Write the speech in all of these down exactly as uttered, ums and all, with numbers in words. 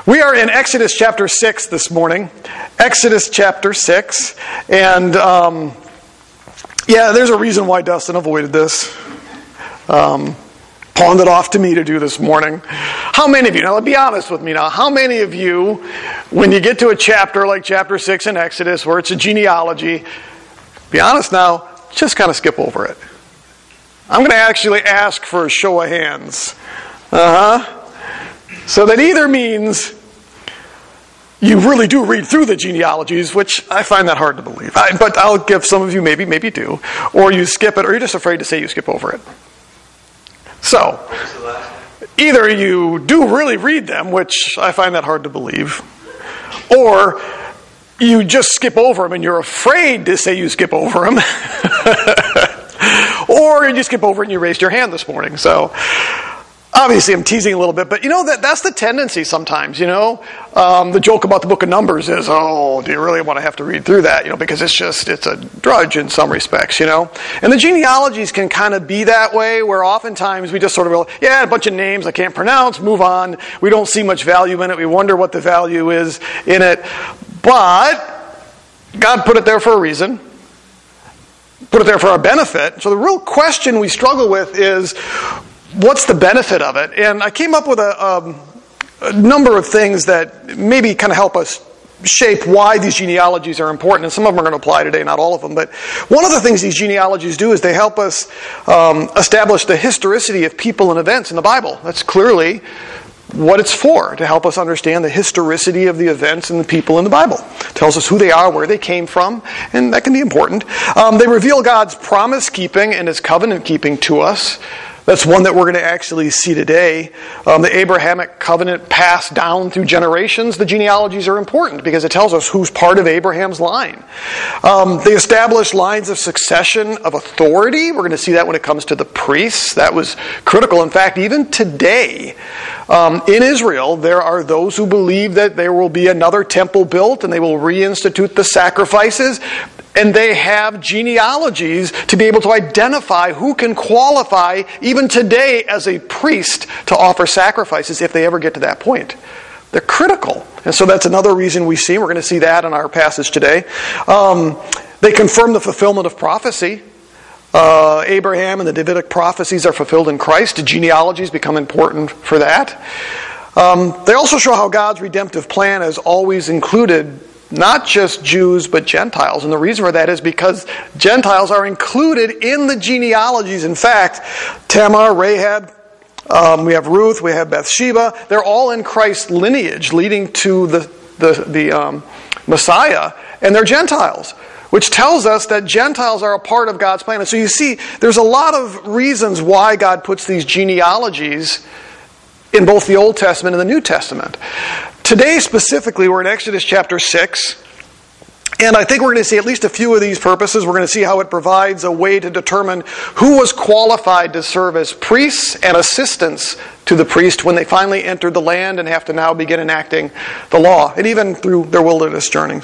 We are in Exodus chapter six this morning. Exodus chapter six. And, um, yeah, there's a reason why Dustin avoided this. Um, pawned it off to me to do this morning. How many of you, now be honest with me now, how many of you, when you get to a chapter like chapter six in Exodus, where it's a genealogy, be honest now, just kind of skip over it? I'm going to actually ask for a show of hands. Uh-huh. So that either means you really do read through the genealogies, which I find that hard to believe. I, but I'll give some of you maybe, maybe do. Or you skip it, or you're just afraid to say you skip over it. So, either you do really read them, which I find that hard to believe, or you just skip over them and you're afraid to say you skip over them, or you skip over it and you raised your hand this morning. So, obviously, I'm teasing a little bit, but you know, that that's the tendency sometimes, you know. Um, the joke about the book of Numbers is, oh, do you really want to have to read through that? You know, because it's just, it's a drudge in some respects, you know. And the genealogies can kind of be that way, where oftentimes we just sort of go, yeah, a bunch of names I can't pronounce, move on. We don't see much value in it. We wonder what the value is in it. But God put it there for a reason. Put it there for our benefit. So the real question we struggle with is, what's the benefit of it? And I came up with a, um, a number of things that maybe kind of help us shape why these genealogies are important. And some of them are going to apply today, not all of them. But one of the things these genealogies do is they help us um, establish the historicity of people and events in the Bible. That's clearly what it's for, to help us understand the historicity of the events and the people in the Bible. It tells us who they are, where they came from, and that can be important. Um, they reveal God's promise-keeping and His covenant-keeping to us. That's one that we're going to actually see today. Um, the Abrahamic covenant passed down through generations. The genealogies are important because it tells us who's part of Abraham's line. Um, they establish lines of succession of authority. We're going to see that when it comes to the priests. That was critical. In fact, even today, um, in Israel, there are those who believe that there will be another temple built and they will reinstitute the sacrifices. And they have genealogies to be able to identify who can qualify even today as a priest to offer sacrifices if they ever get to that point. They're critical. And so that's another reason we see. We're going to see that in our passage today. Um, they confirm the fulfillment of prophecy. Uh, Abraham and the Davidic prophecies are fulfilled in Christ. The genealogies become important for that. Um, they also show how God's redemptive plan has always included not just Jews, but Gentiles. And the reason for that is because Gentiles are included in the genealogies. In fact, Tamar, Rahab, um, we have Ruth, we have Bathsheba. They're all in Christ's lineage, leading to the, the, the um, Messiah. And they're Gentiles, which tells us that Gentiles are a part of God's plan. And so you see, there's a lot of reasons why God puts these genealogies in both the Old Testament and the New Testament. Today specifically, we're in Exodus chapter six, and I think we're going to see at least a few of these purposes. We're going to see how it provides a way to determine who was qualified to serve as priests and assistants to the priest when they finally entered the land and have to now begin enacting the law, and even through their wilderness journey.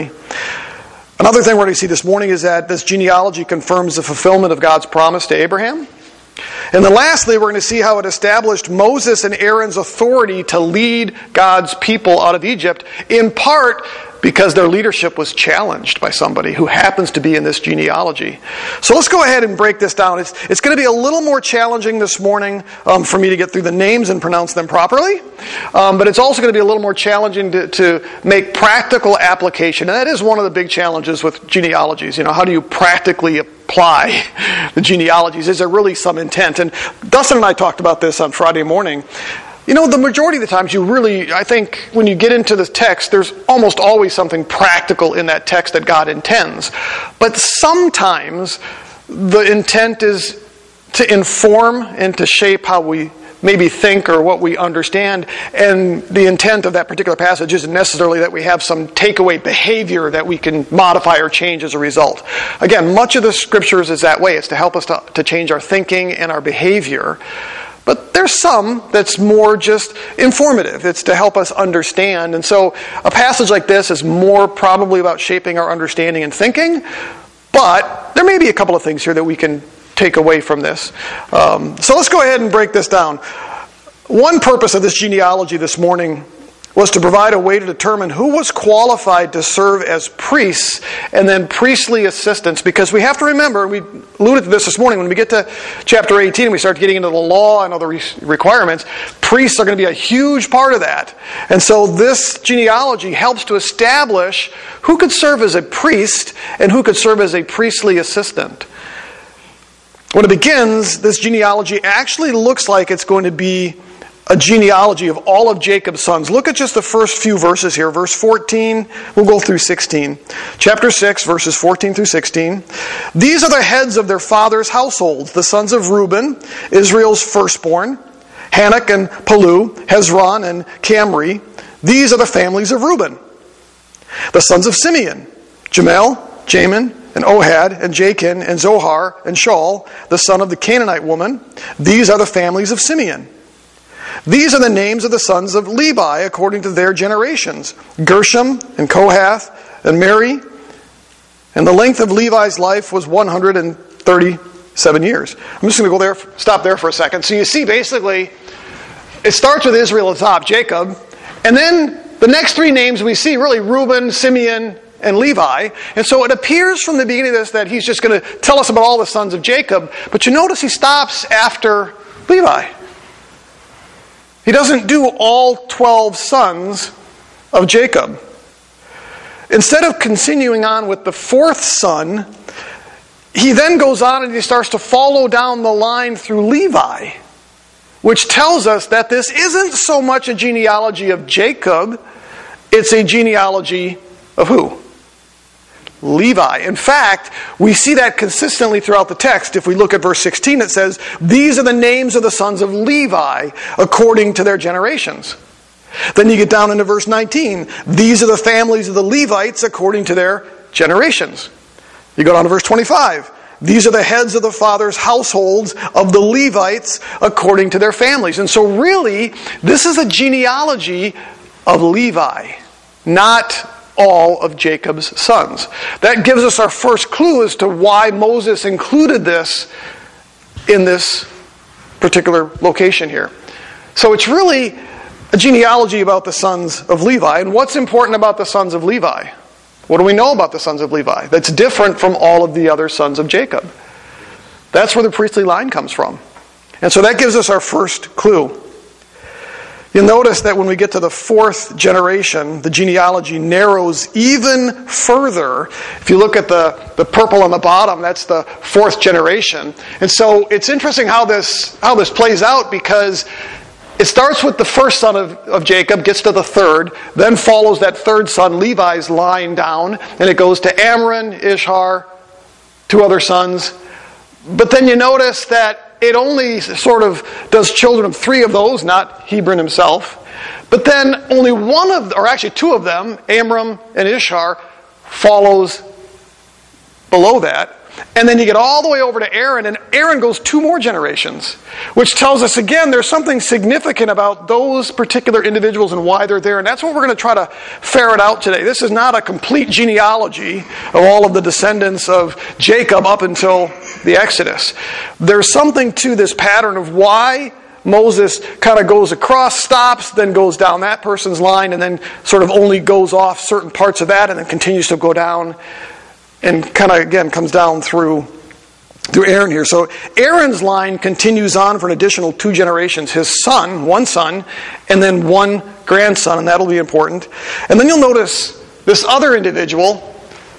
Another thing we're going to see this morning is that this genealogy confirms the fulfillment of God's promise to Abraham. And then lastly, we're going to see how it established Moses and Aaron's authority to lead God's people out of Egypt, in part because their leadership was challenged by somebody who happens to be in this genealogy. So let's go ahead and break this down. It's, it's going to be a little more challenging this morning um, for me to get through the names and pronounce them properly. Um, but it's also going to be a little more challenging to, to make practical application. And that is one of the big challenges with genealogies. You know, how do you practically apply the genealogies? Is there really some intent? And Dustin and I talked about this on Friday morning. You know, the majority of the times you really, I think, when you get into the text, there's almost always something practical in that text that God intends. But sometimes the intent is to inform and to shape how we maybe think or what we understand. And the intent of that particular passage isn't necessarily that we have some takeaway behavior that we can modify or change as a result. Again, much of the scriptures is that way. It's to help us to, to change our thinking and our behavior. But there's some that's more just informative. It's to help us understand. And so a passage like this is more probably about shaping our understanding and thinking. But there may be a couple of things here that we can take away from this. Um, so let's go ahead and break this down. One purpose of this genealogy this morning was to provide a way to determine who was qualified to serve as priests and then priestly assistants. Because we have to remember, we alluded to this this morning, when we get to chapter eighteen and we start getting into the law and other requirements, priests are going to be a huge part of that. And so this genealogy helps to establish who could serve as a priest and who could serve as a priestly assistant. When it begins, this genealogy actually looks like it's going to be a genealogy of all of Jacob's sons. Look at just the first few verses here. Verse fourteen, we'll go through sixteen. Chapter six, verses fourteen through sixteen. These are the heads of their fathers' households, the sons of Reuben, Israel's firstborn, Hanok and Palu, Hezron and Camri. These are the families of Reuben. The sons of Simeon, Jamal, Jamin, and Ohad, and Jachin, and Zohar, and Shaul, the son of the Canaanite woman. These are the families of Simeon. These are the names of the sons of Levi according to their generations: Gershom and Kohath and Merari. And the length of Levi's life was one hundred thirty-seven years. I'm just going to go there, stop there for a second. So you see, basically, it starts with Israel at the top, Jacob, and then the next three names we see, really Reuben, Simeon, and Levi. And so it appears from the beginning of this that he's just going to tell us about all the sons of Jacob, but you notice he stops after Levi. He doesn't do all twelve sons of Jacob. Instead of continuing on with the fourth son, he then goes on and he starts to follow down the line through Levi, which tells us that this isn't so much a genealogy of Jacob, it's a genealogy of who? Levi. In fact, we see that consistently throughout the text. If we look at verse sixteen, it says, "These are the names of the sons of Levi according to their generations." Then you get down into verse nineteen. "These are the families of the Levites according to their generations." You go down to verse twenty-five. "These are the heads of the fathers' households of the Levites according to their families." And so really, this is a genealogy of Levi, not all of Jacob's sons. That gives us our first clue as to why Moses included this in this particular location here. So it's really a genealogy about the sons of Levi. And what's important about the sons of Levi? What do we know about the sons of Levi that's different from all of the other sons of Jacob? That's where the priestly line comes from. And so that gives us our first clue. You'll notice that when we get to the fourth generation, the genealogy narrows even further. If you look at the, the purple on the bottom, that's the fourth generation. And so it's interesting how this how this plays out, because it starts with the first son of, of Jacob, gets to the third, then follows that third son, Levi's line down, and it goes to Amram, Ishhar, two other sons. But then you notice that it only sort of does children of three of those, not Hebron himself. But then only one of, or actually two of them, Amram and Ishhar, follows below that. And then you get all the way over to Aaron, and Aaron goes two more generations, which tells us again there's something significant about those particular individuals and why they're there. And that's what we're going to try to ferret out today. This is not a complete genealogy of all of the descendants of Jacob up until the Exodus. There's something to this pattern of why Moses kind of goes across, stops, then goes down that person's line, and then sort of only goes off certain parts of that, and then continues to go down and kind of, again, comes down through through Aaron here. So Aaron's line continues on for an additional two generations. His son, one son, and then one grandson, and that'll be important. And then you'll notice this other individual,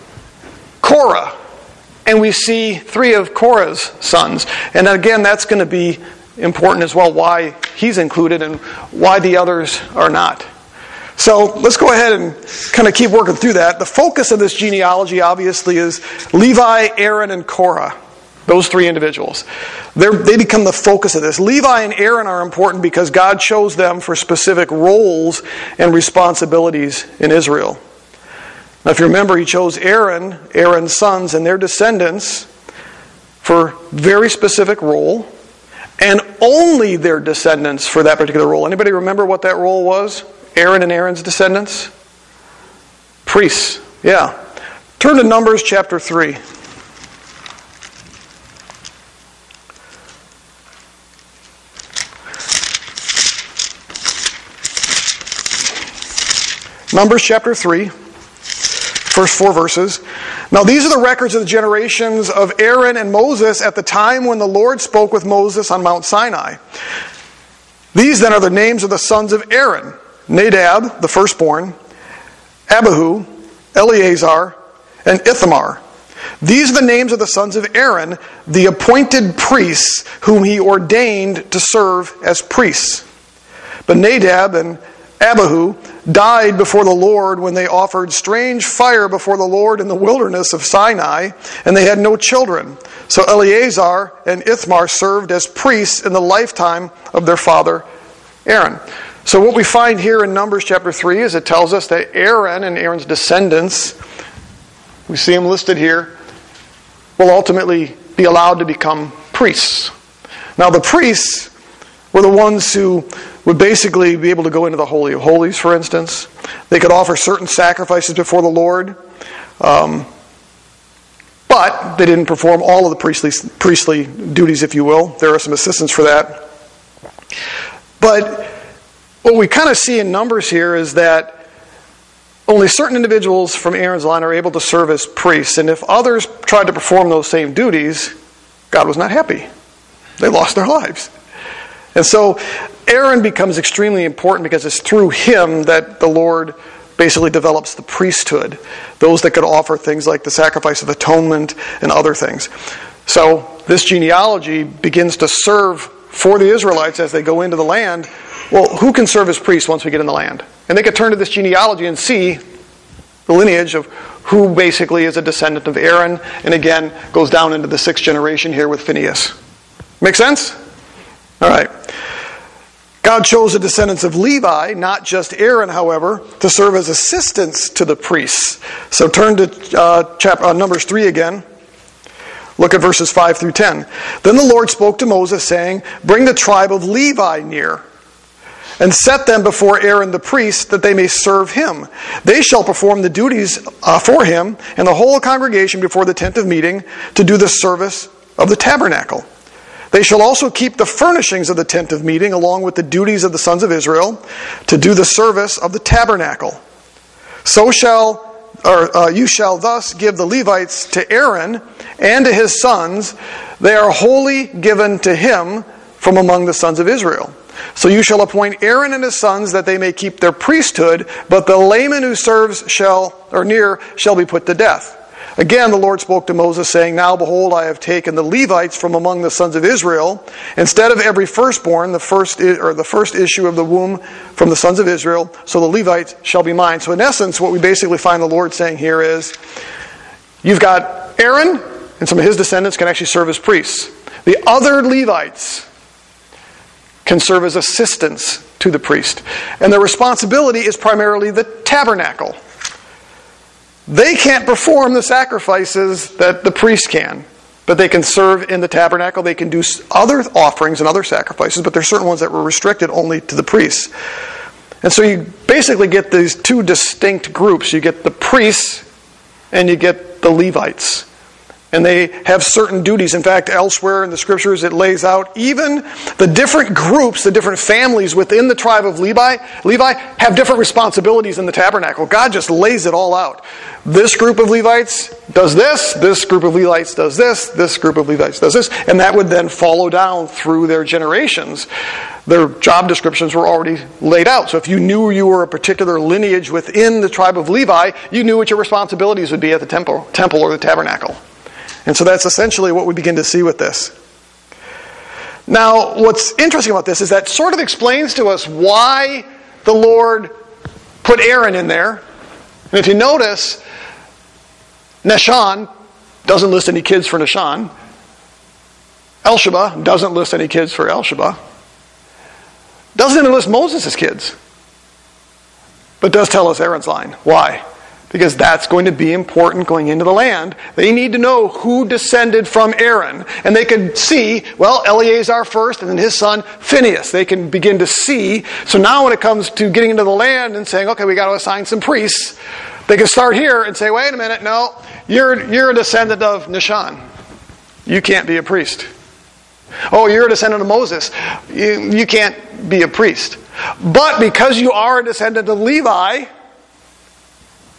Korah. And we see three of Korah's sons. And again, that's going to be important as well, why he's included and why the others are not. So let's go ahead and kind of keep working through that. The focus of this genealogy, obviously, is Levi, Aaron, and Korah. Those three individuals. They're, they become the focus of this. Levi and Aaron are important because God chose them for specific roles and responsibilities in Israel. Now, if you remember, he chose Aaron, Aaron's sons, and their descendants for very specific role, and only their descendants for that particular role. Anybody remember what that role was? Aaron and Aaron's descendants? Priests. Yeah. Turn to Numbers chapter three. Numbers chapter three, first four verses. Now these are the records of the generations of Aaron and Moses at the time when the Lord spoke with Moses on Mount Sinai. These then are the names of the sons of Aaron: Nadab, the firstborn, Abihu, Eleazar, and Ithamar. These are the names of the sons of Aaron, the appointed priests whom he ordained to serve as priests. But Nadab and Abihu died before the Lord when they offered strange fire before the Lord in the wilderness of Sinai, and they had no children. So Eleazar and Ithamar served as priests in the lifetime of their father Aaron. So what we find here in Numbers chapter three is it tells us that Aaron and Aaron's descendants, we see them listed here, will ultimately be allowed to become priests. Now the priests were the ones who would basically be able to go into the Holy of Holies, for instance. They could offer certain sacrifices before the Lord, um, but they didn't perform all of the priestly, priestly duties, if you will. There are some assistants for that. But what we kind of see in Numbers here is that only certain individuals from Aaron's line are able to serve as priests. And if others tried to perform those same duties, God was not happy. They lost their lives. And so Aaron becomes extremely important because it's through him that the Lord basically develops the priesthood. Those that could offer things like the sacrifice of atonement and other things. So this genealogy begins to serve for the Israelites as they go into the land. Well, who can serve as priests once we get in the land? And they could turn to this genealogy and see the lineage of who basically is a descendant of Aaron, and again, goes down into the sixth generation here with Phinehas. Make sense? All right. God chose the descendants of Levi, not just Aaron, however, to serve as assistants to the priests. So turn to uh, chapter, uh, Numbers three again. Look at verses five through ten. Then the Lord spoke to Moses, saying, "Bring the tribe of Levi near, and set them before Aaron the priest, that they may serve him. They shall perform the duties uh, for him and the whole congregation before the tent of meeting to do the service of the tabernacle. They shall also keep the furnishings of the tent of meeting, along with the duties of the sons of Israel, to do the service of the tabernacle. So shall, or uh, you shall thus give the Levites to Aaron and to his sons. They are wholly given to him from among the sons of Israel. So you shall appoint Aaron and his sons that they may keep their priesthood, but the layman who serves shall, or near, shall be put to death." Again, the Lord spoke to Moses, saying, "Now behold, I have taken the Levites from among the sons of Israel. Instead of every firstborn, the first or the first issue of the womb from the sons of Israel, so the Levites shall be mine." So in essence, what we basically find the Lord saying here is, you've got Aaron, and some of his descendants can actually serve as priests. The other Levites can serve as assistants to the priest. And their responsibility is primarily the tabernacle. They can't perform the sacrifices that the priest can, but they can serve in the tabernacle. They can do other offerings and other sacrifices, but there are certain ones that were restricted only to the priests. And so you basically get these two distinct groups. You get the priests and you get the Levites. And they have certain duties. In fact, elsewhere in the scriptures it lays out even the different groups, the different families within the tribe of Levi, Levi have different responsibilities in the tabernacle. God just lays it all out. This group of Levites does this, this group of Levites does this, this group of Levites does this, and that would then follow down through their generations. Their job descriptions were already laid out. So if you knew you were a particular lineage within the tribe of Levi, you knew what your responsibilities would be at the temple, temple or the tabernacle. And so that's essentially what we begin to see with this. Now, what's interesting about this is that sort of explains to us why the Lord put Aaron in there. And if you notice, Nahshon doesn't list any kids for Nahshon. Elisheba doesn't list any kids for Elisheba. Doesn't even list Moses' kids. But does tell us Aaron's line. Why? Because that's going to be important going into the land. They need to know who descended from Aaron. And they can see, well, Eleazar first and then his son Phinehas. They can begin to see. So now when it comes to getting into the land and saying, okay, we got to assign some priests, they can start here and say, wait a minute, no, you're, you're a descendant of Nahshon. You can't be a priest. Oh, you're a descendant of Moses. You, you can't be a priest. But because you are a descendant of Levi,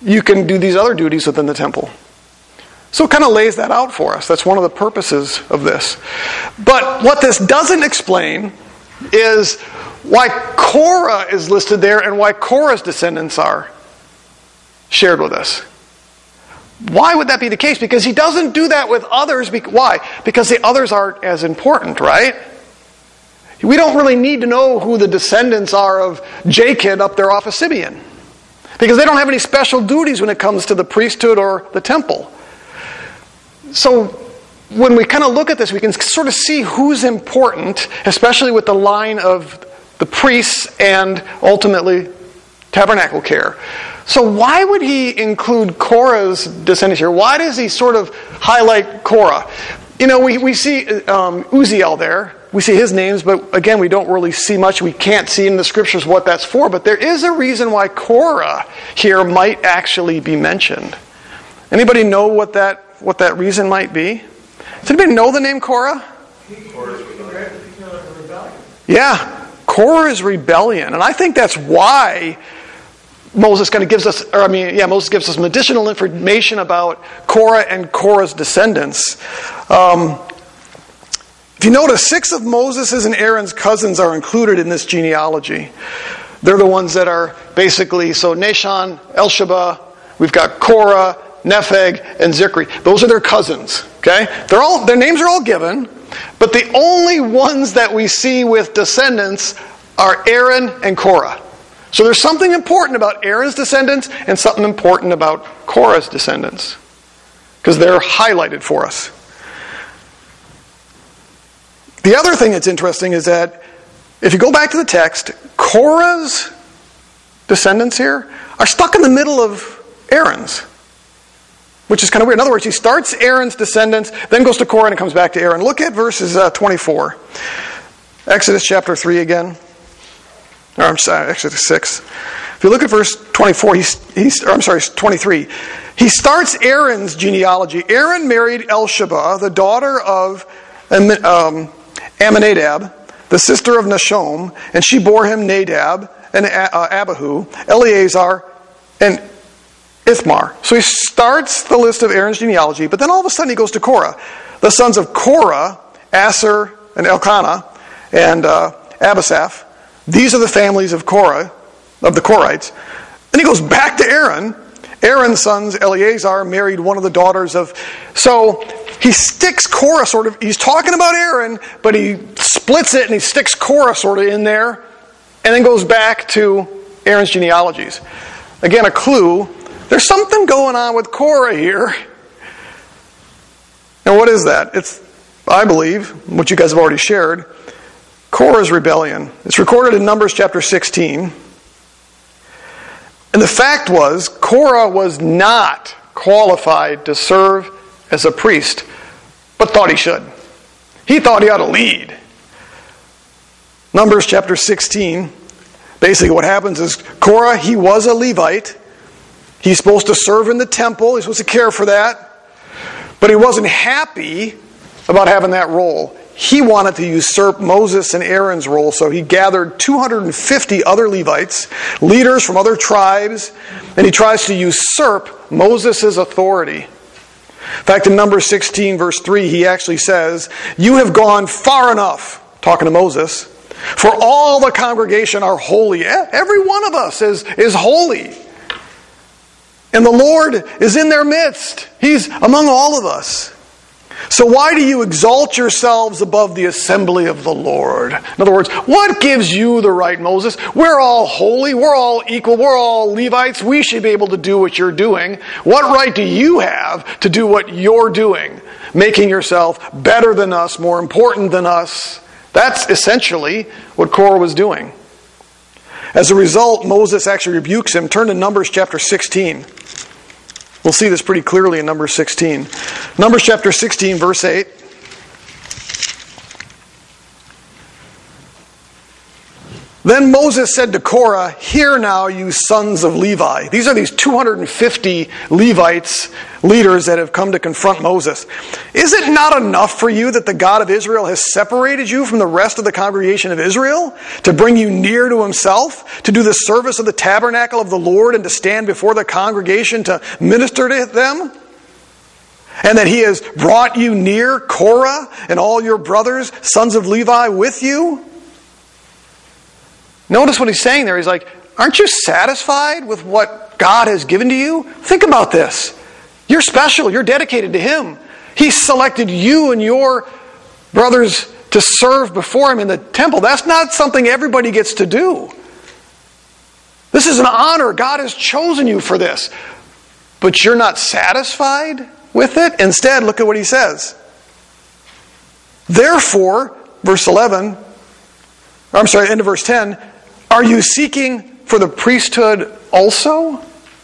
you can do these other duties within the temple. So it kind of lays that out for us. That's one of the purposes of this. But what this doesn't explain is why Korah is listed there and why Korah's descendants are shared with us. Why would that be the case? Because he doesn't do that with others. Why? Because the others aren't as important, right? We don't really need to know who the descendants are of Jacob up there off of Simeon. Because they don't have any special duties when it comes to the priesthood or the temple. So when we kind of look at this, we can sort of see who's important, especially with the line of the priests and ultimately tabernacle care. So why would he include Korah's descendants here? Why does he sort of highlight Korah? You know, we, we see um, Uzziel there. We see his names, but again, we don't really see much. We can't see in the scriptures what that's for. But there is a reason why Korah here might actually be mentioned. Anybody know what that what that reason might be? Does anybody know the name Korah? Yeah, Korah's rebellion. And I think that's why Moses kind of gives us, or I mean, yeah, Moses gives us some additional information about Korah and Korah's descendants. Um, if you notice, six of Moses' and Aaron's cousins are included in this genealogy. They're the ones that are basically, so Nashon, Elsheba, we've got Korah, Nepheg, and Zikri. Those are their cousins. Okay? They're all their names are all given, but the only ones that we see with descendants are Aaron and Korah. So there's something important about Aaron's descendants and something important about Korah's descendants. Because they're highlighted for us. The other thing that's interesting is that if you go back to the text, Korah's descendants here are stuck in the middle of Aaron's. Which is kind of weird. In other words, he starts Aaron's descendants, then goes to Korah and comes back to Aaron. Look at verses uh, twenty-four. Exodus chapter three again. Or I'm sorry, Exodus six. If you look at verse twenty-four, he's, he's or I'm sorry, twenty-three. He starts Aaron's genealogy. Aaron married Elsheba, the daughter of um, Amminadab, the sister of Nashon, and she bore him Nadab and uh, Abihu, Eleazar, and Ithmar. So he starts the list of Aaron's genealogy, but then all of a sudden he goes to Korah. The sons of Korah, Asher and Elkanah, and uh, Abisaph. These are the families of Korah, of the Korahites. Then he goes back to Aaron. Aaron's sons, Eleazar, married one of the daughters of... So he sticks Korah sort of... He's talking about Aaron, but he splits it and he sticks Korah sort of in there, and then goes back to Aaron's genealogies. Again, a clue. There's something going on with Korah here. And what is that? It's, I believe, what you guys have already shared, Korah's rebellion. It's recorded in Numbers chapter sixteen. And the fact was, Korah was not qualified to serve as a priest, but thought he should. He thought he ought to lead. Numbers chapter sixteen, basically what happens is Korah, he was a Levite. He's supposed to serve in the temple. He's supposed to care for that. But he wasn't happy about having that role. He wanted to usurp Moses and Aaron's role, so he gathered two hundred fifty other Levites, leaders from other tribes, and he tries to usurp Moses' authority. In fact, in Numbers sixteen, verse three, he actually says, "You have gone far enough," talking to Moses, "for all the congregation are holy." Every one of us is, is holy. And the Lord is in their midst. He's among all of us. So why do you exalt yourselves above the assembly of the Lord? In other words, what gives you the right, Moses? We're all holy. We're all equal. We're all Levites. We should be able to do what you're doing. What right do you have to do what you're doing? Making yourself better than us, more important than us. That's essentially what Korah was doing. As a result, Moses actually rebukes him. Turn to Numbers chapter sixteen. We'll see this pretty clearly in Numbers sixteen. Numbers chapter sixteen, verse eight. Then Moses said to Korah, "Hear now, you sons of Levi." These are these two hundred fifty Levites, leaders that have come to confront Moses. "Is it not enough for you that the God of Israel has separated you from the rest of the congregation of Israel, to bring you near to himself, to do the service of the tabernacle of the Lord, and to stand before the congregation to minister to them? And that he has brought you near, Korah, and all your brothers, sons of Levi, with you?" Notice what he's saying there. He's like, aren't you satisfied with what God has given to you? Think about this. You're special. You're dedicated to him. He selected you and your brothers to serve before him in the temple. That's not something everybody gets to do. This is an honor. God has chosen you for this. But you're not satisfied with it? Instead, look at what he says. "Therefore," verse eleven, or I'm sorry, end of verse ten, "are you seeking for the priesthood also?"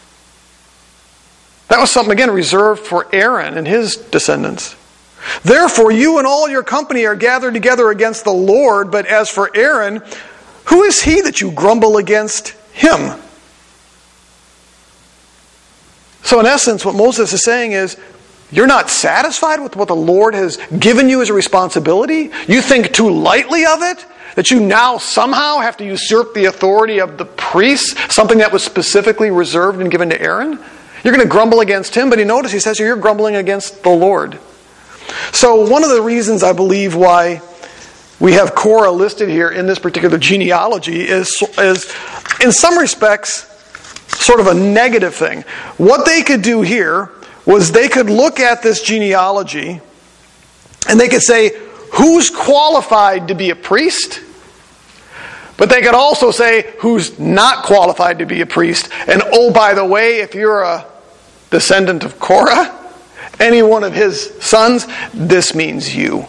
That was something, again, reserved for Aaron and his descendants. "Therefore, you and all your company are gathered together against the Lord, but as for Aaron, who is he that you grumble against him?" So in essence, what Moses is saying is, you're not satisfied with what the Lord has given you as a responsibility? You think too lightly of it? That you now somehow have to usurp the authority of the priests, something that was specifically reserved and given to Aaron? You're going to grumble against him, but you notice he says you're grumbling against the Lord. So one of the reasons I believe why we have Korah listed here in this particular genealogy is, is in some respects, sort of a negative thing. What they could do here was they could look at this genealogy and they could say, who's qualified to be a priest? But they could also say, who's not qualified to be a priest? And oh, by the way, if you're a descendant of Korah, any one of his sons, this means you.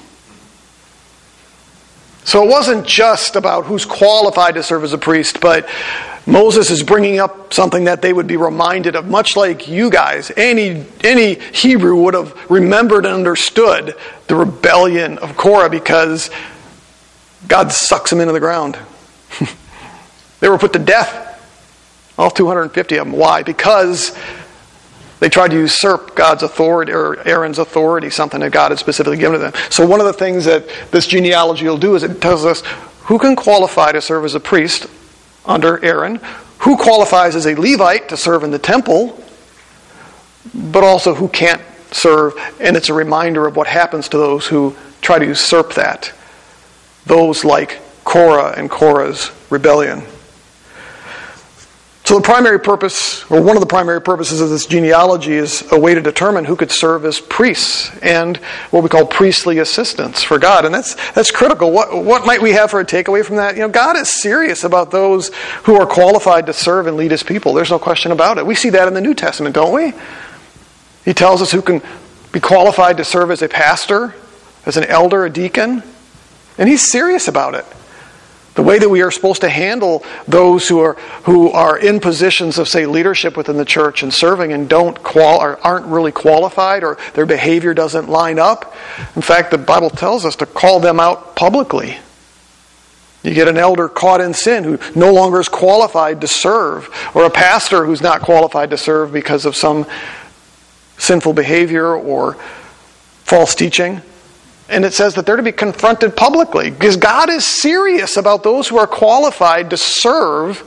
So it wasn't just about who's qualified to serve as a priest, but Moses is bringing up something that they would be reminded of, much like you guys. Any, any Hebrew would have remembered and understood the rebellion of Korah because God sucks them into the ground. They were put to death, all two hundred fifty of them. Why? Because they tried to usurp God's authority, or Aaron's authority, something that God had specifically given to them. So one of the things that this genealogy will do is it tells us who can qualify to serve as a priest under Aaron, who qualifies as a Levite to serve in the temple, but also who can't serve. And it's a reminder of what happens to those who try to usurp that. Those like Korah and Korah's rebellion. So the primary purpose, or one of the primary purposes of this genealogy, is a way to determine who could serve as priests and what we call priestly assistants for God. And that's that's critical. What what might we have for a takeaway from that? You know, God is serious about those who are qualified to serve and lead his people. There's no question about it. We see that in the New Testament, don't we? He tells us who can be qualified to serve as a pastor, as an elder, a deacon. And he's serious about it. The way that we are supposed to handle those who are who are in positions of, say, leadership within the church and serving and don't qual or aren't really qualified, or their behavior doesn't line up. In fact, the Bible tells us to call them out publicly. You get an elder caught in sin who no longer is qualified to serve, or a pastor who's not qualified to serve because of some sinful behavior or false teaching. And it says that they're to be confronted publicly, because God is serious about those who are qualified to serve,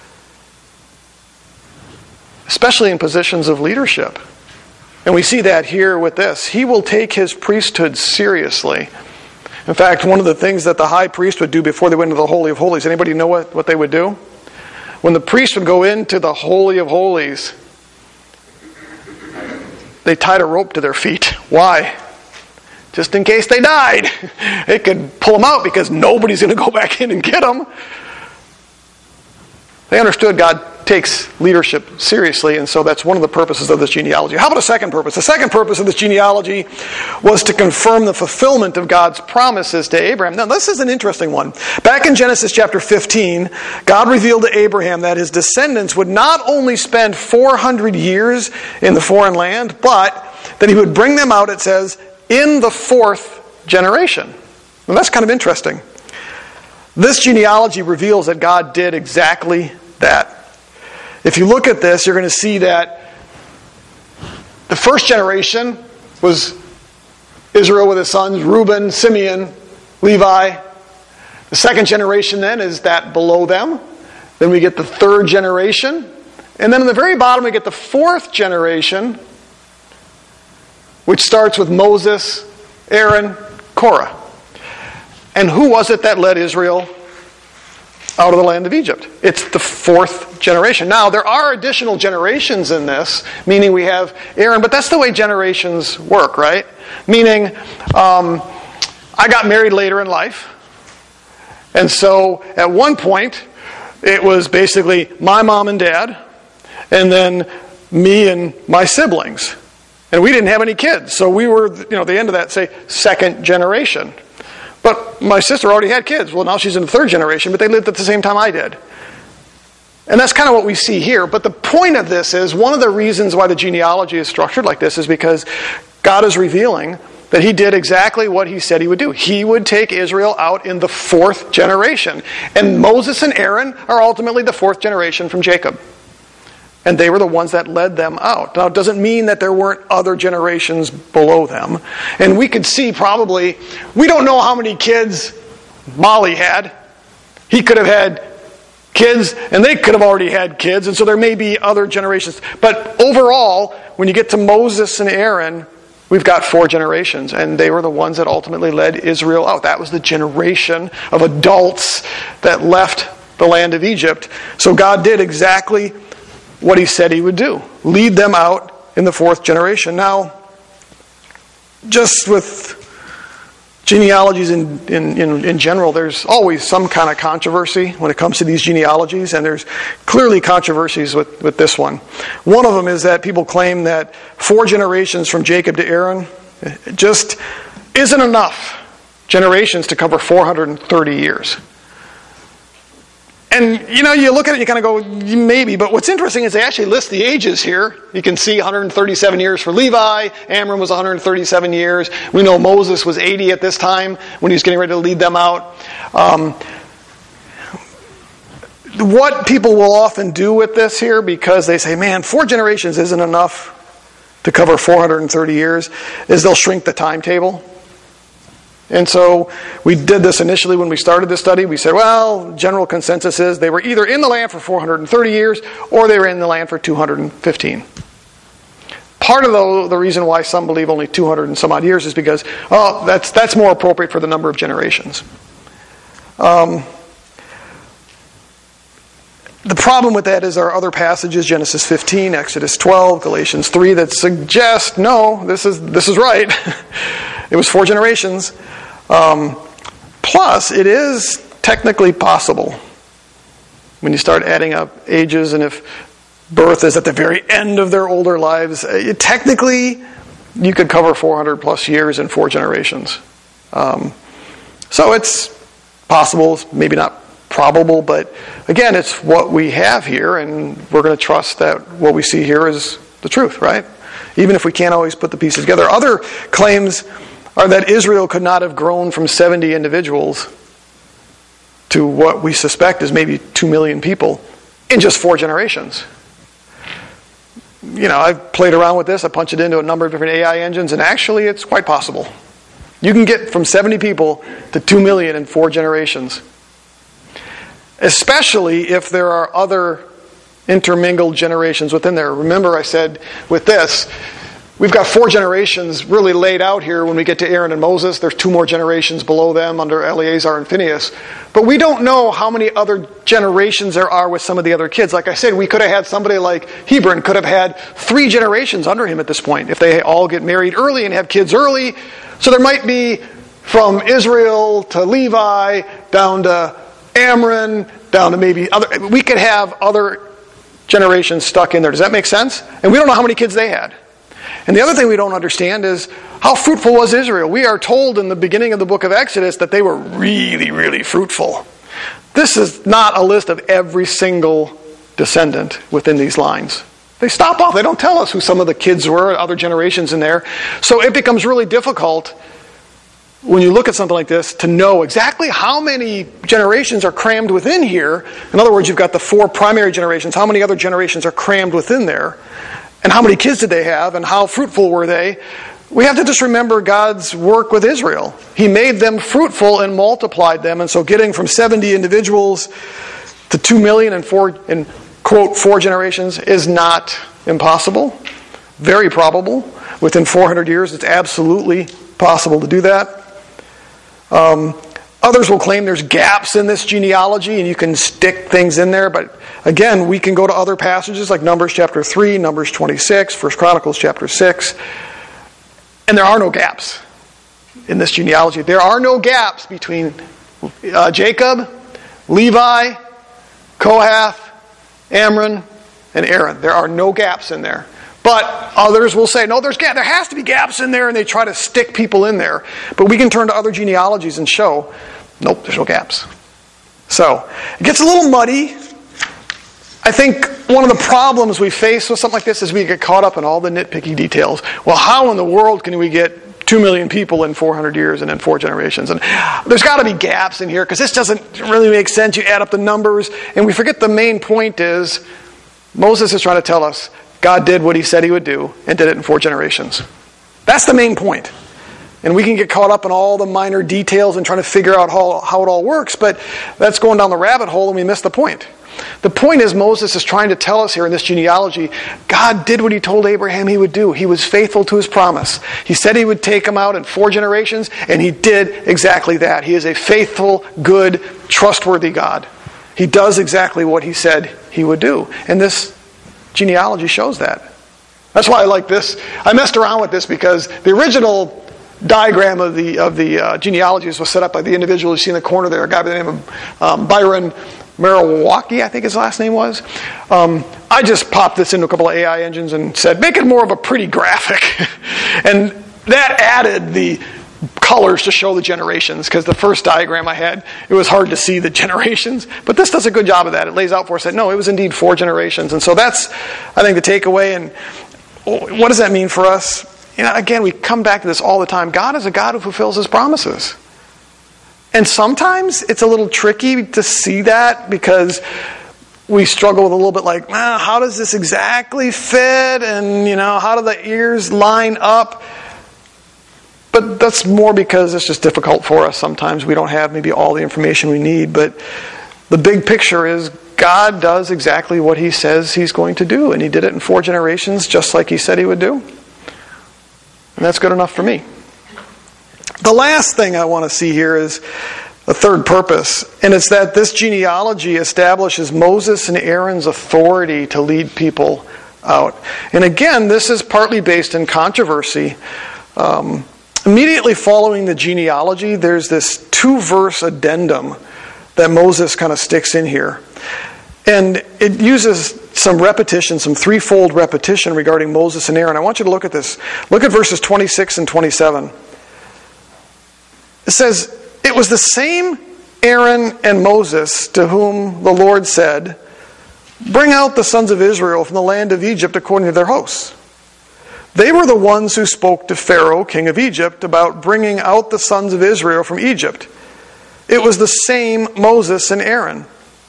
especially in positions of leadership. And we see that here with this. He will take his priesthood seriously. In fact, one of the things that the high priest would do before they went into the Holy of Holies, anybody know what, what they would do? When the priest would go into the Holy of Holies, they tied a rope to their feet. Why? Just in case they died. It could pull them out because nobody's going to go back in and get them. They understood God takes leadership seriously, and so that's one of the purposes of this genealogy. How about a second purpose? The second purpose of this genealogy was to confirm the fulfillment of God's promises to Abraham. Now, this is an interesting one. Back in Genesis chapter fifteen, God revealed to Abraham that his descendants would not only spend four hundred years in the foreign land, but that he would bring them out, it says, in the fourth generation. Well, that's kind of interesting. This genealogy reveals that God did exactly that. If you look at this, you're going to see that the first generation was Israel with his sons, Reuben, Simeon, Levi. The second generation then is that below them. Then we get the third generation. And then in the very bottom we get the fourth generation, which starts with Moses, Aaron, Korah. And who was it that led Israel out of the land of Egypt? It's the fourth generation. Now, there are additional generations in this, meaning we have Aaron, but that's the way generations work, right? Meaning, um, I got married later in life, and so at one point, it was basically my mom and dad, and then me and my siblings. And we didn't have any kids, so we were, you know, the end of that, say, second generation. But my sister already had kids. Well, now she's in the third generation, but they lived at the same time I did. And that's kind of what we see here. But the point of this is, one of the reasons why the genealogy is structured like this is because God is revealing that he did exactly what he said he would do. He would take Israel out in the fourth generation. And Moses and Aaron are ultimately the fourth generation from Jacob. And they were the ones that led them out. Now, it doesn't mean that there weren't other generations below them. And we could see probably, we don't know how many kids Molly had. He could have had kids, and they could have already had kids, and so there may be other generations. But overall, when you get to Moses and Aaron, we've got four generations, and they were the ones that ultimately led Israel out. That was the generation of adults that left the land of Egypt. So God did exactly what he said he would do. Lead them out in the fourth generation. Now, just with genealogies in, in, in, in general, there's always some kind of controversy when it comes to these genealogies, and there's clearly controversies with, with this one. One of them is that people claim that four generations from Jacob to Aaron just isn't enough generations to cover four hundred thirty years. And, you know, you look at it and you kind of go, maybe. But what's interesting is they actually list the ages here. You can see one hundred thirty-seven years for Levi. Amram was one hundred thirty-seven years. We know Moses was eighty at this time when he was getting ready to lead them out. Um, what people will often do with this here, because they say, man, four generations isn't enough to cover four hundred thirty years, is they'll shrink the timetable. And so we did this initially when we started this study. We said, well, general consensus is they were either in the land for four hundred thirty years or they were in the land for two hundred fifteen. Part of the, the reason why some believe only two hundred and some odd years is because, oh, that's, that's more appropriate for the number of generations. Um, the problem with that is there are other passages, Genesis fifteen, Exodus twelve, Galatians three, that suggest, no, this is, this is right. It was four generations. Um, plus, it is technically possible when you start adding up ages, and if birth is at the very end of their older lives, it, technically you could cover four hundred plus years in four generations. Um, so it's possible, maybe not probable, but again, it's what we have here, and we're going to trust that what we see here is the truth, right? Even if we can't always put the pieces together. Other claims are that Israel could not have grown from seventy individuals to what we suspect is maybe two million people in just four generations. You know, I've played around with this. I punch it into a number of different A I engines, and actually it's quite possible. You can get from seventy people to two million in four generations. Especially if there are other intermingled generations within there. Remember I said with this, we've got four generations really laid out here when we get to Aaron and Moses. There's two more generations below them under Eleazar and Phinehas. But we don't know how many other generations there are with some of the other kids. Like I said, we could have had somebody like Hebron could have had three generations under him at this point if they all get married early and have kids early. So there might be from Israel to Levi down to Amram, down to maybe other. We could have other generations stuck in there. Does that make sense? And we don't know how many kids they had. And the other thing we don't understand is how fruitful was Israel? We are told in the beginning of the book of Exodus that they were really, really fruitful. This is not a list of every single descendant within these lines. They stop off. They don't tell us who some of the kids were, other generations in there. So it becomes really difficult when you look at something like this, to know exactly how many generations are crammed within here. In other words, you've got the four primary generations. How many other generations are crammed within there? And how many kids did they have? And how fruitful were they? We have to just remember God's work with Israel. He made them fruitful and multiplied them. And so getting from seventy individuals to two million in four, in quote, four generations is not impossible. Very probable. Within four hundred years, it's absolutely possible to do that. Um, others will claim there's gaps in this genealogy and you can stick things in there. But again, we can go to other passages like Numbers chapter three, Numbers twenty-six, First Chronicles chapter six. And there are no gaps in this genealogy. There are no gaps between uh, Jacob, Levi, Kohath, Amram, and Aaron. There are no gaps in there. But others will say, no, there's gap. There has to be gaps in there, and they try to stick people in there. But we can turn to other genealogies and show, nope, there's no gaps. So, it gets a little muddy. I think one of the problems we face with something like this is we get caught up in all the nitpicky details. Well, how in the world can we get two million people in four hundred years and in four generations? And there's got to be gaps in here because this doesn't really make sense. You add up the numbers, and we forget the main point is Moses is trying to tell us God did what he said he would do and did it in four generations. That's the main point. And we can get caught up in all the minor details and trying to figure out how, how it all works, but that's going down the rabbit hole and we miss the point. The point is Moses is trying to tell us here in this genealogy, God did what he told Abraham he would do. He was faithful to his promise. He said he would take him out in four generations, and he did exactly that. He is a faithful, good, trustworthy God. He does exactly what he said he would do. And this genealogy shows that. That's why I like this. I messed around with this because the original diagram of the of the uh, genealogies was set up by the individual you see in the corner there, a guy by the name of um, Byron Marawaki, I think his last name was. Um, I just popped this into a couple of A I engines and said, make it more of a pretty graphic. And that added the colors to show the generations, because the first diagram I had, it was hard to see the generations. But this does a good job of that. It lays out for us that, no, it was indeed four generations. And so that's, I think, the takeaway. And what does that mean for us? You know, again, we come back to this all the time. God is a God who fulfills his promises. And sometimes it's a little tricky to see that because we struggle with a little bit like, ah, how does this exactly fit? And, you know, how do the ears line up? But that's more because it's just difficult for us. Sometimes we don't have maybe all the information we need. But the big picture is God does exactly what he says he's going to do. And he did it in four generations just like he said he would do. And that's good enough for me. The last thing I want to see here is the third purpose, and it's that this genealogy establishes Moses and Aaron's authority to lead people out. And again, this is partly based in controversy. Um, immediately following the genealogy, there's this two-verse addendum that Moses kind of sticks in here. And it uses some repetition, some threefold repetition regarding Moses and Aaron. I want you to look at this. Look at verses twenty-six and twenty-seven. It says, it was the same Aaron and Moses to whom the Lord said, bring out the sons of Israel from the land of Egypt according to their hosts. They were the ones who spoke to Pharaoh, king of Egypt, about bringing out the sons of Israel from Egypt. It was the same Moses and Aaron.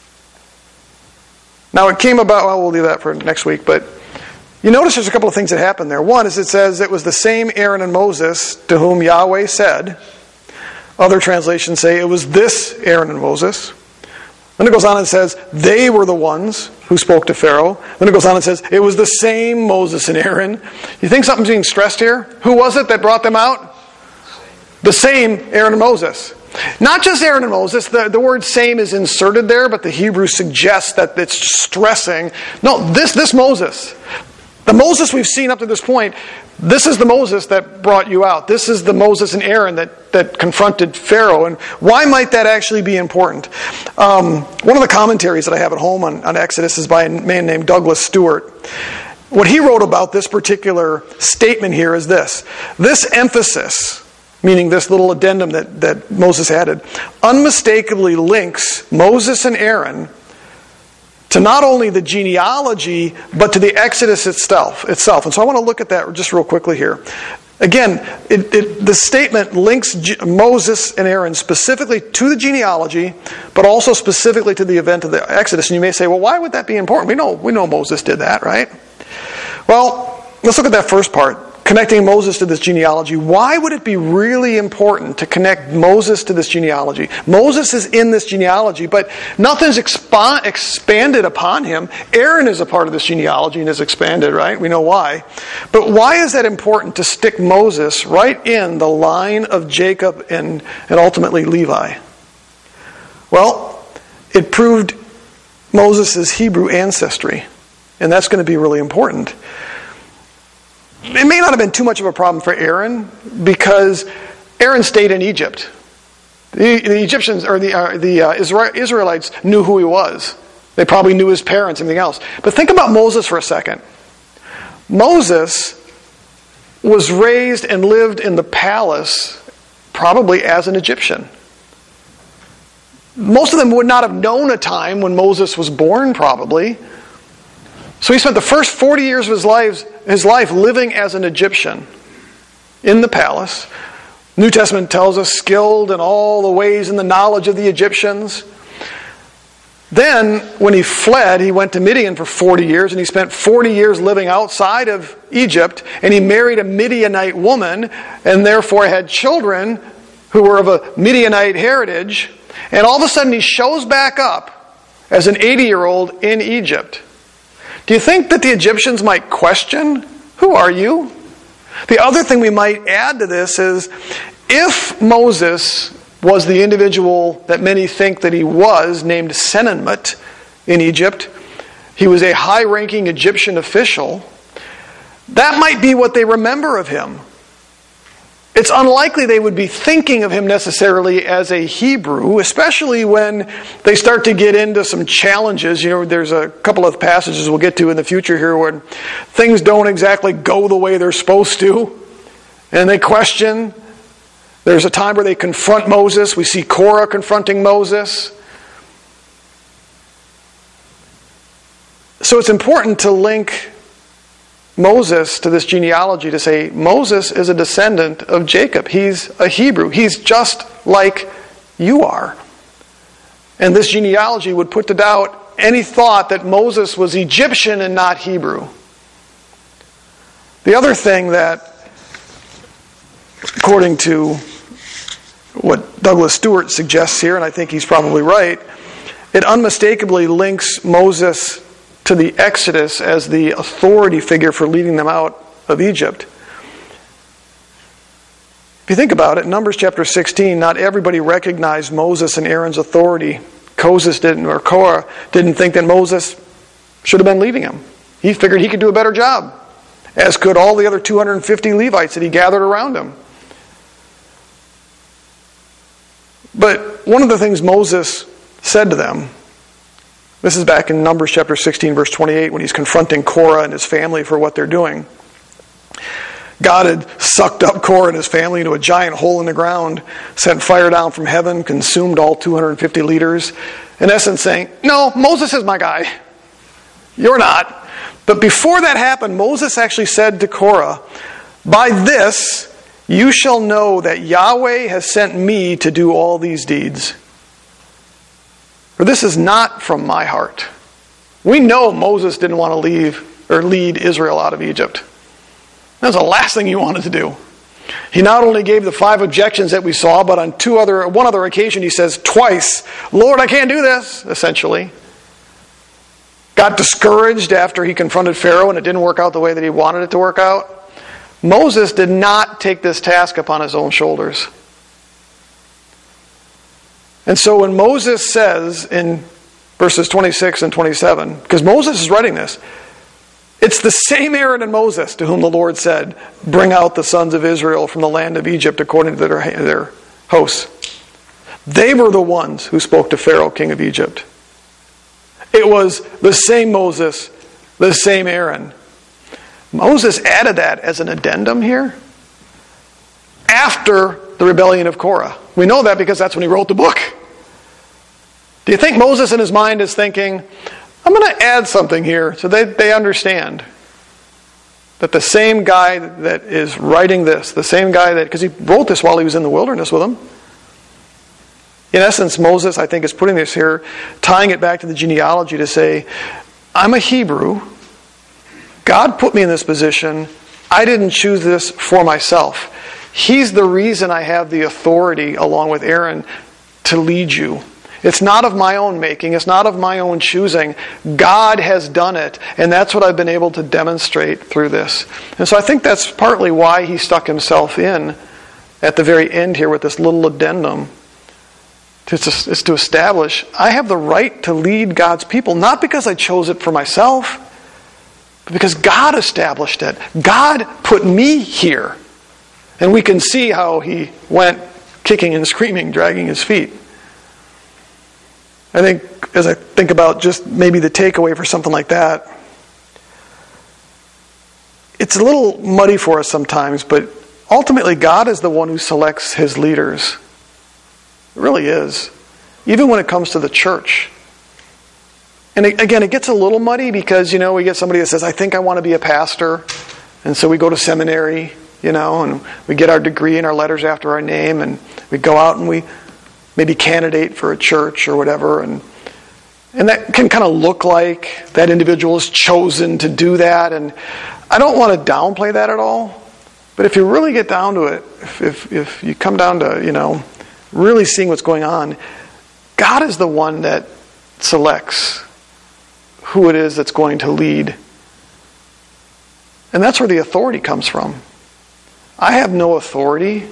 Now it came about, well, we'll leave that for next week, but you notice there's a couple of things that happened there. One is it says it was the same Aaron and Moses to whom Yahweh said. Other translations say it was this Aaron and Moses. Then it goes on and says they were the ones who spoke to Pharaoh. Then it goes on and says it was the same Moses and Aaron. You think something's being stressed here? Who was it that brought them out? The same Aaron and Moses. Not just Aaron and Moses. The, the word same is inserted there, but the Hebrew suggests that it's stressing. No, this, this Moses. The Moses we've seen up to this point, this is the Moses that brought you out. This is the Moses and Aaron that, that confronted Pharaoh. And why might that actually be important? Um, one of the commentaries that I have at home on, on Exodus is by a man named Douglas Stewart. What he wrote about this particular statement here is this. This emphasis, meaning this little addendum that, that Moses added, unmistakably links Moses and Aaron to not only the genealogy, but to the Exodus itself. itself. And so I want to look at that just real quickly here. Again, it, it, the statement links G- Moses and Aaron specifically to the genealogy, but also specifically to the event of the Exodus. And you may say, well, why would that be important? We know, we know Moses did that, right? Well, let's look at that first part. Connecting Moses to this genealogy. Why would it be really important to connect Moses to this genealogy? Moses is in this genealogy, but nothing's expo- expanded upon him. Aaron is a part of this genealogy and is expanded, right? We know why. But why is that important to stick Moses right in the line of Jacob and, and ultimately Levi? Well, it proved Moses' Hebrew ancestry, and that's going to be really important. It may not have been too much of a problem for Aaron because Aaron stayed in Egypt. The, the Egyptians or the uh, the uh, Israel, Israelites knew who he was. They probably knew his parents and everything else. But think about Moses for a second. Moses was raised and lived in the palace probably as an Egyptian. Most of them would not have known a time when Moses was born, probably. So he spent the first forty years of his life, his life living as an Egyptian in the palace. New Testament tells us skilled in all the ways and the knowledge of the Egyptians. Then, when he fled, he went to Midian for forty years, and he spent forty years living outside of Egypt, and he married a Midianite woman, and therefore had children who were of a Midianite heritage. And all of a sudden he shows back up as an eighty-year-old in Egypt. Do you think that the Egyptians might question, who are you? The other thing we might add to this is, if Moses was the individual that many think that he was, named Senenmut in Egypt, he was a high-ranking Egyptian official, that might be what they remember of him. It's unlikely they would be thinking of him necessarily as a Hebrew, especially when they start to get into some challenges. You know, there's a couple of passages we'll get to in the future here where things don't exactly go the way they're supposed to, and they question. There's a time where they confront Moses. We see Korah confronting Moses. So it's important to link Moses to this genealogy to say Moses is a descendant of Jacob. He's a Hebrew. He's just like you are. And this genealogy would put to doubt any thought that Moses was Egyptian and not Hebrew. The other thing that, according to what Douglas Stewart suggests here, and I think he's probably right, it unmistakably links Moses to the Exodus as the authority figure for leading them out of Egypt. If you think about it, in Numbers chapter sixteen, not everybody recognized Moses and Aaron's authority. Moses didn't, or Korah didn't think that Moses should have been leading him. He figured he could do a better job, as could all the other two hundred fifty Levites that he gathered around him. But one of the things Moses said to them, this is back in Numbers chapter sixteen, verse twenty-eight, when he's confronting Korah and his family for what they're doing. God had sucked up Korah and his family into a giant hole in the ground, sent fire down from heaven, consumed all two hundred fifty leaders. In essence saying, no, Moses is my guy. You're not. But before that happened, Moses actually said to Korah, by this you shall know that Yahweh has sent me to do all these deeds. For this is not from my heart. We know Moses didn't want to leave or lead Israel out of Egypt. That was the last thing he wanted to do. He not only gave the five objections that we saw, but on two other, one other occasion he says twice, Lord, I can't do this, essentially. Got discouraged after he confronted Pharaoh and it didn't work out the way that he wanted it to work out. Moses did not take this task upon his own shoulders. And so when Moses says in verses twenty-six and twenty-seven, because Moses is writing this, it's the same Aaron and Moses to whom the Lord said, bring out the sons of Israel from the land of Egypt according to their, their hosts. They were the ones who spoke to Pharaoh, king of Egypt. It was the same Moses, the same Aaron. Moses added that as an addendum here after the rebellion of Korah. We know that because that's when he wrote the book. Do you think Moses in his mind is thinking, I'm going to add something here so they, they understand? That the same guy that is writing this, the same guy that, because he wrote this while he was in the wilderness with them. In essence, Moses, I think, is putting this here, tying it back to the genealogy to say, I'm a Hebrew. God put me in this position. I didn't choose this for myself. He's the reason I have the authority, along with Aaron, to lead you. It's not of my own making. It's not of my own choosing. God has done it. And that's what I've been able to demonstrate through this. And so I think that's partly why he stuck himself in at the very end here with this little addendum. It's to establish, I have the right to lead God's people, not because I chose it for myself, but because God established it. God put me here. And we can see how he went kicking and screaming, dragging his feet. I think, as I think about just maybe the takeaway for something like that, it's a little muddy for us sometimes, but ultimately God is the one who selects his leaders. It really is. Even when it comes to the church. And again, it gets a little muddy because, you know, we get somebody that says, I think I want to be a pastor. And so we go to seminary, you know, and we get our degree and our letters after our name, and we go out and we maybe candidate for a church or whatever. And and that can kind of look like that individual is chosen to do that. And I don't want to downplay that at all. But if you really get down to it, if if, if you come down to, you know, really seeing what's going on, God is the one that selects who it is that's going to lead. And that's where the authority comes from. I have no authority.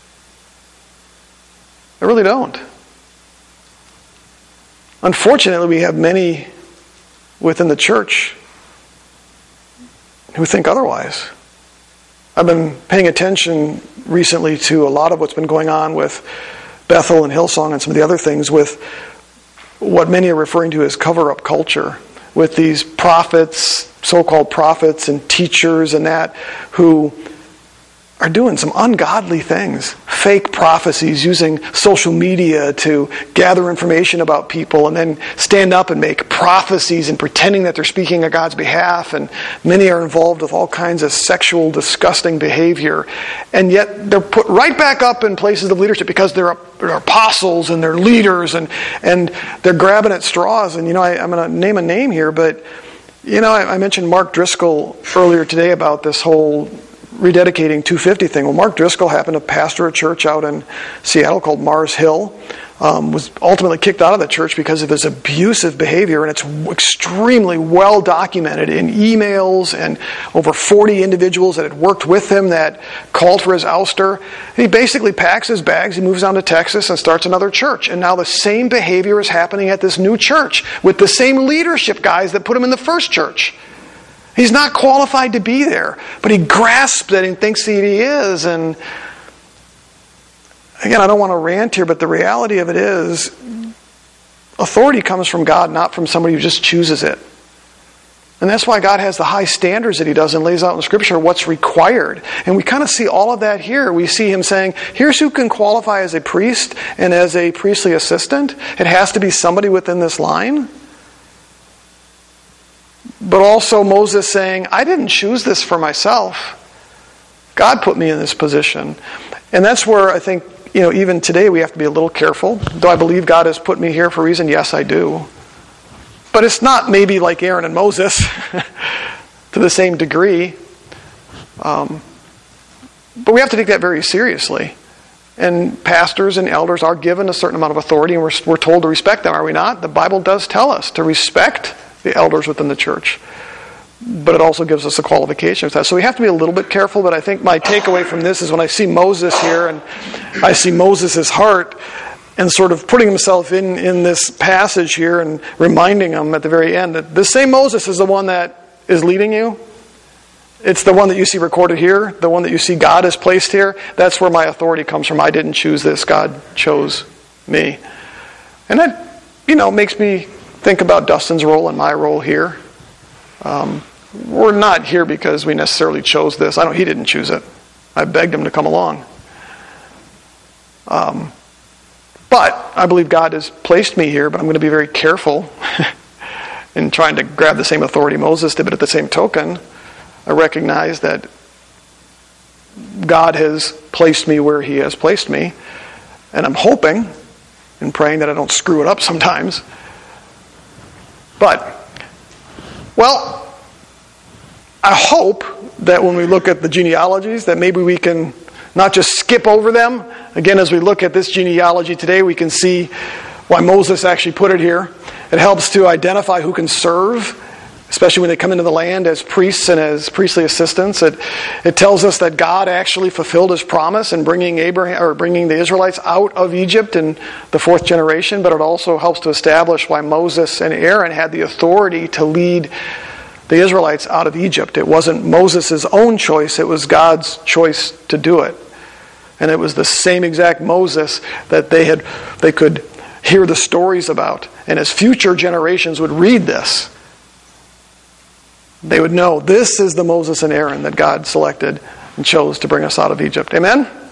I really don't. Unfortunately, we have many within the church who think otherwise. I've been paying attention recently to a lot of what's been going on with Bethel and Hillsong and some of the other things with what many are referring to as cover-up culture, with these prophets, so-called prophets and teachers and that, who are doing some ungodly things. Fake prophecies, using social media to gather information about people and then stand up and make prophecies and pretending that they're speaking on God's behalf. And many are involved with all kinds of sexual, disgusting behavior. And yet they're put right back up in places of leadership because they're, they're apostles and they're leaders and, and they're grabbing at straws. And, you know, I, I'm going to name a name here, but, you know, I, I mentioned Mark Driscoll earlier today about this whole rededicating two fifty thing. Well, Mark Driscoll happened to pastor a church out in Seattle called Mars Hill. Um, was ultimately kicked out of the church because of his abusive behavior, and it's extremely well documented in emails and over forty individuals that had worked with him that called for his ouster. And he basically packs his bags, he moves down to Texas and starts another church. And now the same behavior is happening at this new church with the same leadership guys that put him in the first church. He's not qualified to be there, but he grasps it and thinks that he is. And again, I don't want to rant here, but the reality of it is, authority comes from God, not from somebody who just chooses it. And that's why God has the high standards that he does and lays out in Scripture what's required. And we kind of see all of that here. We see him saying, here's who can qualify as a priest and as a priestly assistant. It has to be somebody within this line. But also Moses saying, I didn't choose this for myself. God put me in this position. And that's where I think, you know, even today we have to be a little careful. Do I believe God has put me here for a reason? Yes, I do. But it's not maybe like Aaron and Moses to the same degree. Um, but we have to take that very seriously. And pastors and elders are given a certain amount of authority, and we're, we're told to respect them, are we not? The Bible does tell us to respect the elders within the church. But it also gives us a qualification of that. So we have to be a little bit careful, but I think my takeaway from this is when I see Moses here, and I see Moses' heart, and sort of putting himself in, in this passage here, and reminding him at the very end that this same Moses is the one that is leading you. It's the one that you see recorded here, the one that you see God has placed here. That's where my authority comes from. I didn't choose this. God chose me. And that, you know, makes me think about Dustin's role and my role here. Um, we're not here because we necessarily chose this. I know he didn't choose it. I begged him to come along. Um, but I believe God has placed me here, but I'm going to be very careful in trying to grab the same authority Moses did, but at the same token, I recognize that God has placed me where He has placed me, and I'm hoping and praying that I don't screw it up sometimes. But, well, I hope that when we look at the genealogies, that maybe we can not just skip over them. Again, as we look at this genealogy today, we can see why Moses actually put it here. It helps to identify who can serve, especially when they come into the land as priests and as priestly assistants. It, it tells us that God actually fulfilled His promise in bringing Abraham or bringing the Israelites out of Egypt in the fourth generation. But it also helps to establish why Moses and Aaron had the authority to lead the Israelites out of Egypt. It wasn't Moses' own choice; it was God's choice to do it. And it was the same exact Moses that they had they could hear the stories about. And as future generations would read this, they would know this is the Moses and Aaron that God selected and chose to bring us out of Egypt. Amen?